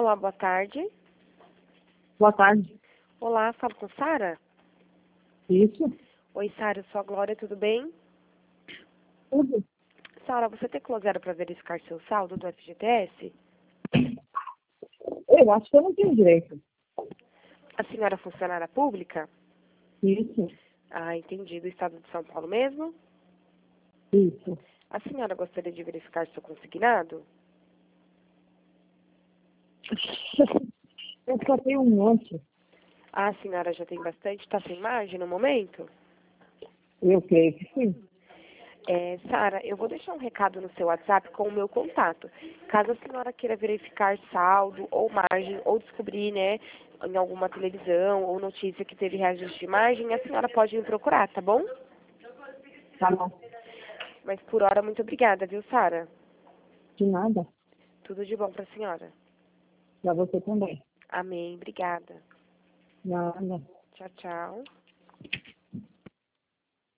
Olá, boa tarde. Boa tarde. Olá, falo com Sara? Isso? Oi, Sara, eu sou a Glória, tudo bem? Tudo? Sara, você tem closeiro para verificar seu saldo do FGTS? Eu acho que eu não tenho direito. A senhora é funcionária pública? Isso? Ah, entendi. Do estado de São Paulo mesmo? Isso. A senhora gostaria de verificar seu consignado? Eu só tenho um monte. Ah, a senhora já tem bastante? Está sem margem no momento? Eu creio que sim. Sara, eu vou deixar um recado no seu WhatsApp com o meu contato. Caso a senhora queira verificar saldo ou margem, ou descobrir, né, em alguma televisão ou notícia que teve reajuste de margem, a senhora pode me procurar, tá bom? Tá bom. Mas por hora, muito obrigada, viu, Sara? De nada. Tudo de bom pra senhora. Pra você também. Amém, obrigada. Nada. Tchau, tchau.